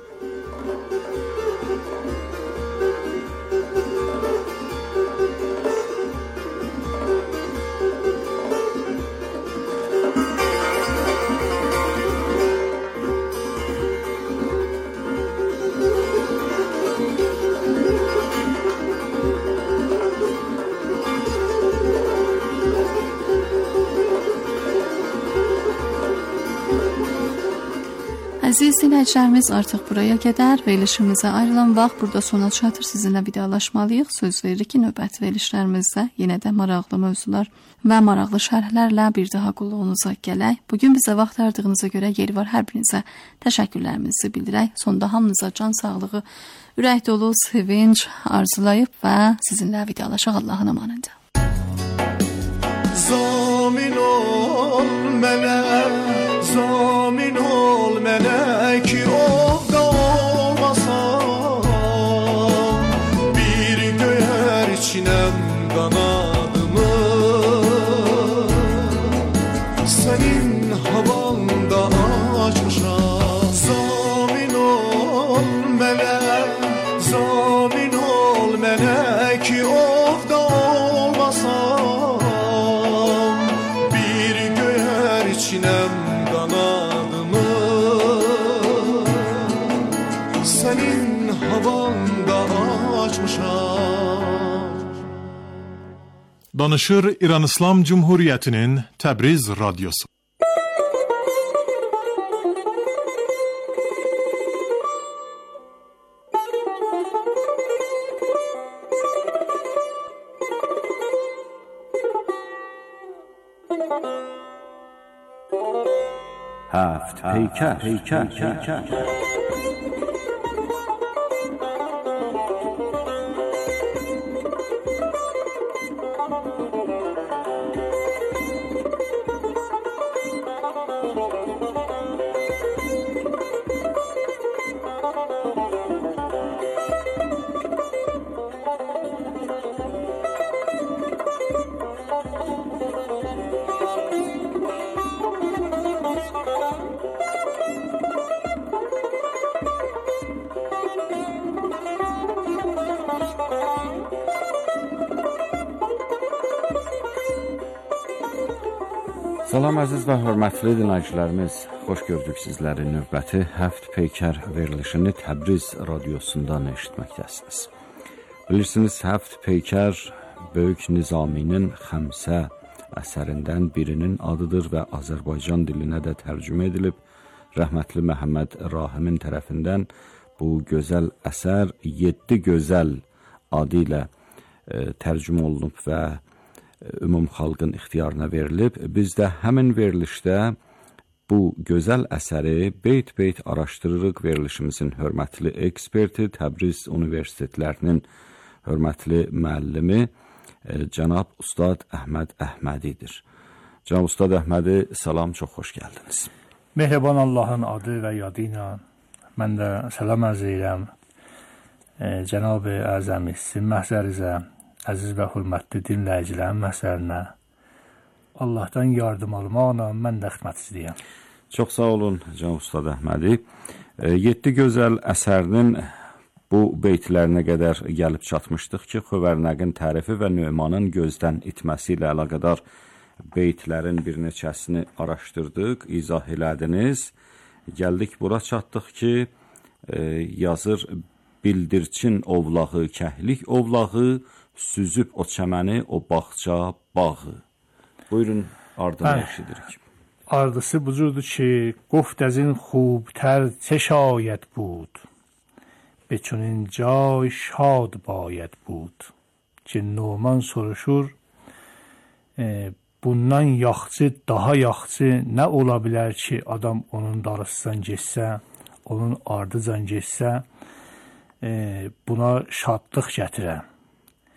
Əziz dinləyicilərimiz, artıq buraya qədər verilişimizə ayrılan vaxt burada sona çatır. Sizinlə vidalaşmalıyıq. Söz veririk ki, növbəti verilişlərimizdə yenə də maraqlı mövzular və maraqlı şərhlərlə bir daha qulluğunuza gələk. Bugün bizə vaxt ayırdığınıza görə yeri var hər birinizə təşəkkürlərimizi bildirək. Sonda hamınıza can sağlığı, ürək dolu sevinç arzulayıb və sizinlə vidalaşaq. Allahın amanında. Zamin ol mənə, zamin ol mənə ki ovda olmasam, bir göyər içinəm qanadımı, sənin havanda açmışam. Zamin ol mənə, zamin ol mənə ki ovda olmasam, bir göyər içinəm qanadımı, sənin havanda açmışam. Danışır İran İslam Cumhuriyyətinin Təbriz Radyosu. هفت پیکر. Salam əziz və hörmətli dinləyicilərimiz, xoş gördük sizləri növbəti Həft Peykər verilişini Təbriz Radyosunda eşitməkdəsiniz. Bilirsiniz, Həft Peykər Böyük Nizaminin Xəmsə əsərindən birinin adıdır və Azərbaycan dilinə də tərcümə edilib. Rəhmətli Məhəmməd Rahimin tərəfindən bu gözəl əsər 7 gözəl adı ilə tərcümə olunub və ümum xalqın ixtiyarına verilib. Biz də həmin verilişdə bu gözəl əsəri beyt-beyt araşdırırıq. Verilişimizin hörmətli eksperti, Təbriz Universitetlərinin hörmətli müəllimi cənab Ustad Əhməd Əhmədidir. Cənab Ustad Əhmədi, salam, çox xoş gəldiniz. Mehriban Allahın adı və yadı ilə mən də salam arz edirəm Cənab-ı Əzəmi sizin məhzərinizə, əziz və hörmətli dinləyicilərin məhzərinə. Allahdan yardım almaqla mən də xidmətçiyəm. Çox sağ olun Cənab Ustad Əhmədi. 7 gözəl əsərinin bu beytlərinə qədər gəlib çatmışdıq ki, Xövərnəqin tərifi və Nömanın gözdən itməsi ilə əlaqədar beytlərin bir neçəsini araşdırdıq, izah elədiniz. Gəldik bura çatdıq ki, yazır bildirçin ovlağı, kəhlik ovlağı, süzüb o çəməni, o bağça, bağı. Buyurun, ardını eşidirik. Ardısı bucurdur ki, گفت از این خوبتر چه شاید بود به چنین جای شاد باید بود ki Numan soruşur bundan yaxçı, daha yaxçı nə ola bilər ki, adam onun darısından geçsə, onun ardıcan geçsə, buna şadlıq gətirə.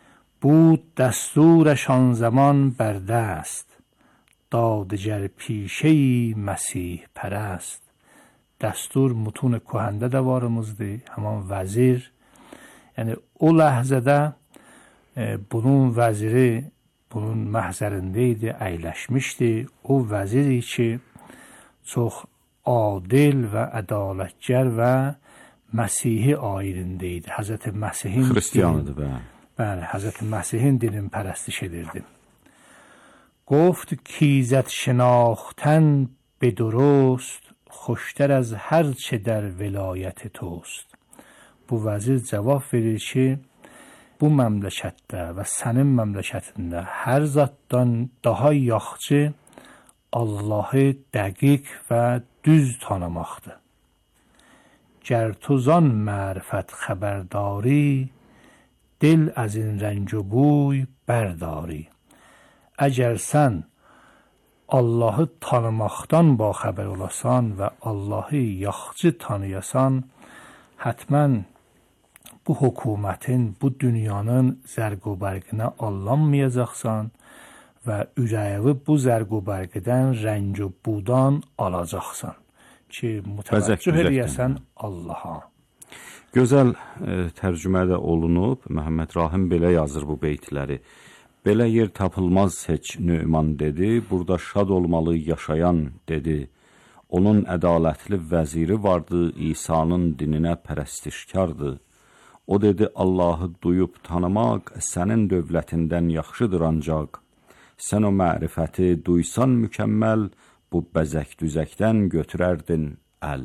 بود دستورشان زمان بر دست، دادگر پیشه‌ای مسیح پرست. Dəstur mutun kohəndə də varımızdır, həman vəzir. Yəni o ləhzədə bunun vəziri bunun məhzərində idi, əyləşmişdi. O vəziri ki, çox adil və ədalətgər və Məsihi ayinində idi. Həzrəti Məsihin Xristiyanıdır bəli. Bəli, Həzrəti Məsihin dinini pərəstiş edirdi. گفت کیزت شناختن به درست، خوشتر از هر چه در ولایت توست. Bu vəzir cavab verir ki, bu məmləkətdə və sənin məmləkətində hər zatdan daha yaxşı Allahı dəqiq və düz tanımaqdır. Ger tu zan mərifət xəbərdari, dil az in rənc و بوی برداری. Əgər sən Allahı tanımaqdan baxəbər olasan və Allahı yaxşı tanıyasan, hətmən bu hökumətin, bu dünyanın zərq-və-bərqinə allanmayacaqsan və ürəyi bu zərq-və-bərqdən, rəng və budan alacaqsan ki, mütəvəccüh eləyəsən Allaha. Gözəl tərcümə də olunub. Məhəmməd Rahim belə yazır bu beytləri. Belə yer tapılmaz heç Nüman dedi, burada şad olmalı yaşayan dedi. Onun ədalətli vəziri vardı, İsa'nın dininə pərəstişkardı. O dedi, Allahı duyub tanımaq sənin dövlətindən yaxşıdır ancaq. Sən o mərifəti duysan mükəmməl, bu bəzək-düzəkdən götürərdin əl.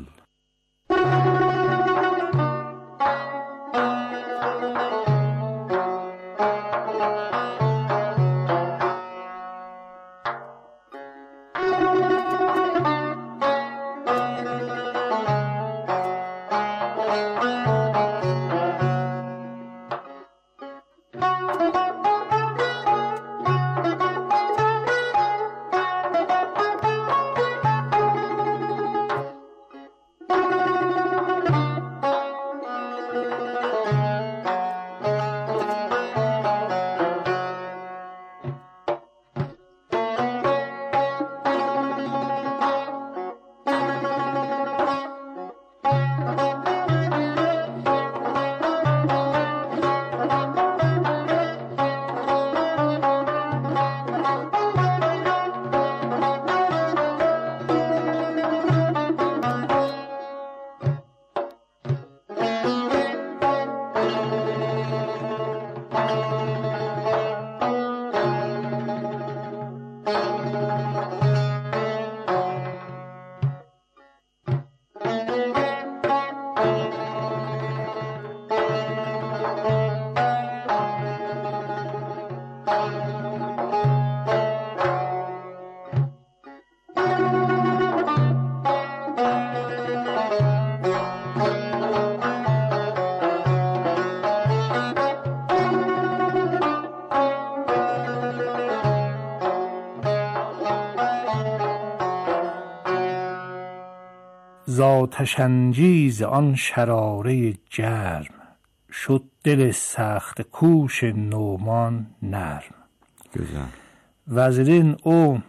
ذاتش انگیز آن شراره گرم، شد دل سخت کوش Numan nərm. Gözəl. Vəzirin o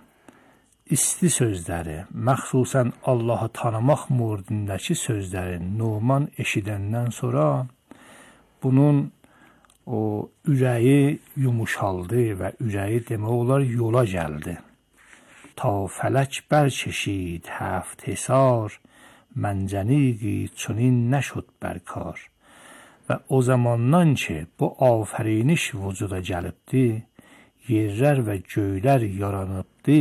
isti sözləri, məxsusən Allahı tanımaq murdindəki sözləri Numan eşidəndən sonra bunun o ürəyi yumuşaldı və ürəyi demək olar yola gəldi. Ta fələk bərçeşid həft hesar, منجنیقی چنین نشد بر کار. و o zamandan ki bu afəriniş vücuda gəlibdi, yerlər və göylər yaranıbdı,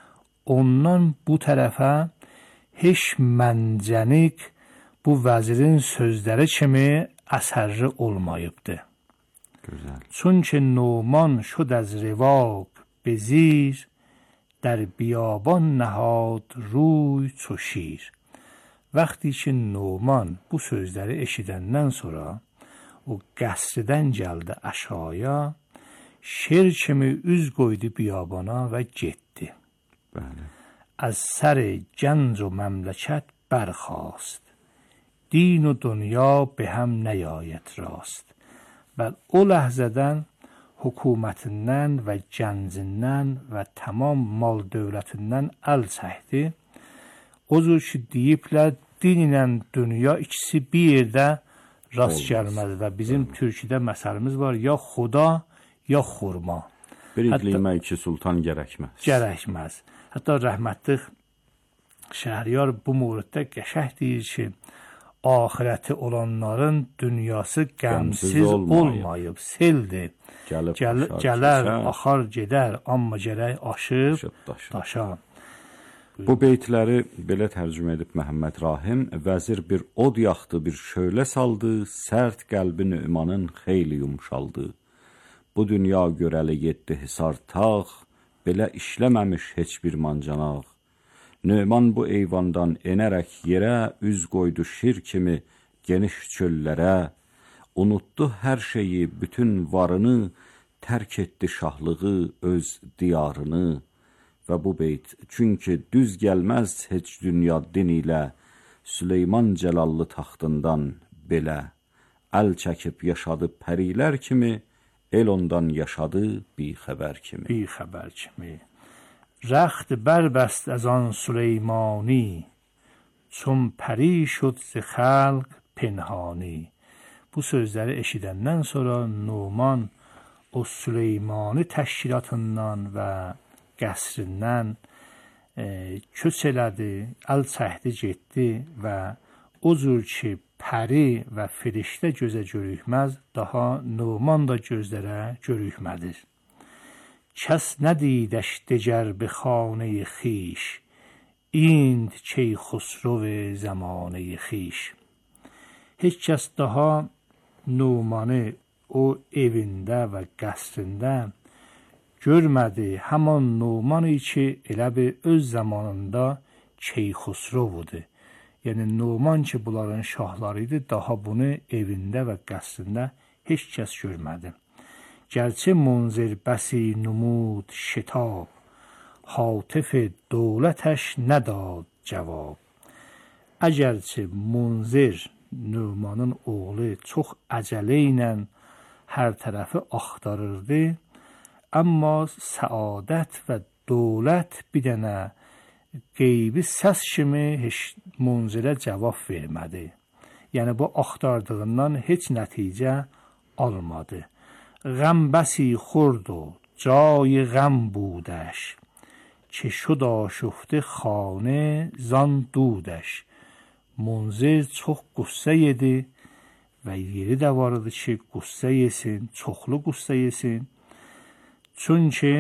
ondan bu tərəfə heç məncənik bu vəzirin sözləri kimi əsərli olmayıbdı. Güzel. Çünki Numan şud از رواق به زیر، در بیابان نهاد روی چو شیر. Vaxtı ki Numan bu sözləri eşidəndən sonra o qəsrdən gəldi aşağıya, şer kimi üz qoydu biyabana və getdi. Bəli. Az sər gənc و məmləkət bərxast، din و dünya به هم نیاید راست. و o ləhzədən hökumətindən və gəncindən və tamam mal dövlətindən əl çəkdi. O cür ki, deyiblər, din ilə dünya ikisi bir yerdə rast gəlmədi və bizim Türkidə məsəlimiz var, ya xuda, ya xurma. Bir iqlimə iki sultan gərəkməz. Gərəkməz. Hətta rəhmətli Şəhriyar bu mövriddə qəşəng deyir ki, ahirəti olanların dünyası qəmsiz olmayıb, seldir. Gələr, axar, gedər, amma gərək aşıb, daşa. Bu beytləri belə tərcümə edib Məhəmməd Rahim, vəzir bir od yaxdı, bir şölə saldı, sərt qəlbi Nü'manın xeyli yumşaldı. Bu dünya görəli 7 hisar tağ, belə işləməmiş heç bir mancanaq. Nü'man bu eyvandan enərək yerə, üz qoydu şir kimi geniş çöllərə, unutdu hər şeyi, bütün varını, tərk etdi şahlığı, öz diyarını. Və bu beyt, çünki düz gəlməz heç dünya din ilə, Süleyman Cəlallı taxtından belə, əl çəkib yaşadı pərilər kimi, el ondan yaşadı bixəbər kimi. Bixəbər kimi. رخت بربست از آن سلیمانی چون پری شد ز خلق پنهانی. Bu sözləri eşidəndən sonra Numan o Süleymani təşkilatından və qəsrindən köç elədi, əl çəkdi, getdi və o cür ki, pəri və firiştə gözə görükməz, daha Numan da gözlərə görükmədir. کس ندیدش دگر به خانه خیش ایند کیخسرو زمانه خیش. Heç kəs daha Numanı o evində və qəsrində görmədi. Həman Numan ki, elə bir öz zamanında Keyxusrovudur. Yəni Numan ki, bunların şahları idi, daha bunu evində və qəsrində heç kəs görmədi. گرچه منذر بسی نمود شتاب هاتف دولتش نداد cavab. Əgərçi Munzir Numanın oğlu çox əcələ ilə hər tərəfi axtarırdı, amma səadət və dövlət bir dənə qeybi səs kimi heç Munzirə cavab vermədi. Yəni bu axtardığından heç nəticə almadı. غم بسی خورد و جای غم بودش که شد آشفته خانه زان دودش. Munzir çox qüssə yedi və yeri də var idi ki, qüssə yesin, çoxlu qüssə yesin. Çünki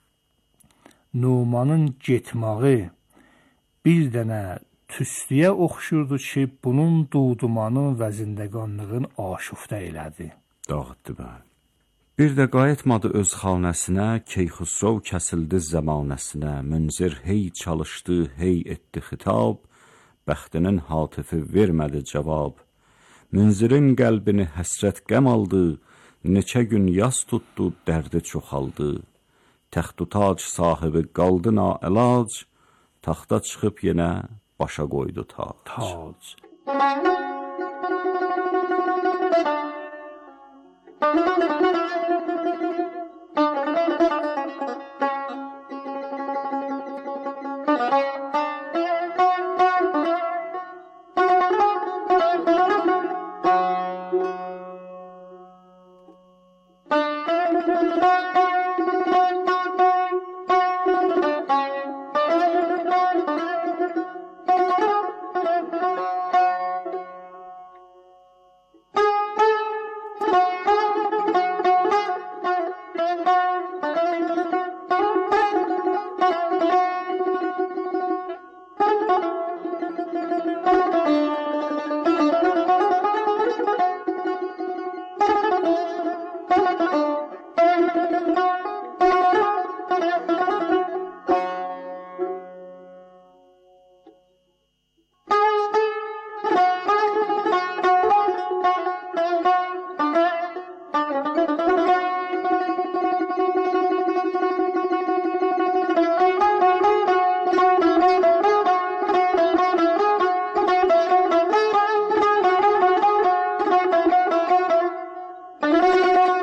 Numanın getməyi bir dənə tüstüyə oxşurdu ki, bunun dudumanın və zindəqanlığın aşuftə elədi. Dağıtdı bəli. Bir də qayıtmadı öz xanəsinə, Keyxusrov kəsildi zəmanəsinə, Münzir hey çalışdı, hey etdi xitab, bəxtinin hatifi vermədi cavab. Münzirin qəlbini həsrət qəm aldı, neçə gün yas tutdu, dərdi çoxaldı. Təxt-u tac sahibi qaldı naəlac, taxta çıxıb yenə başa qoydu tac.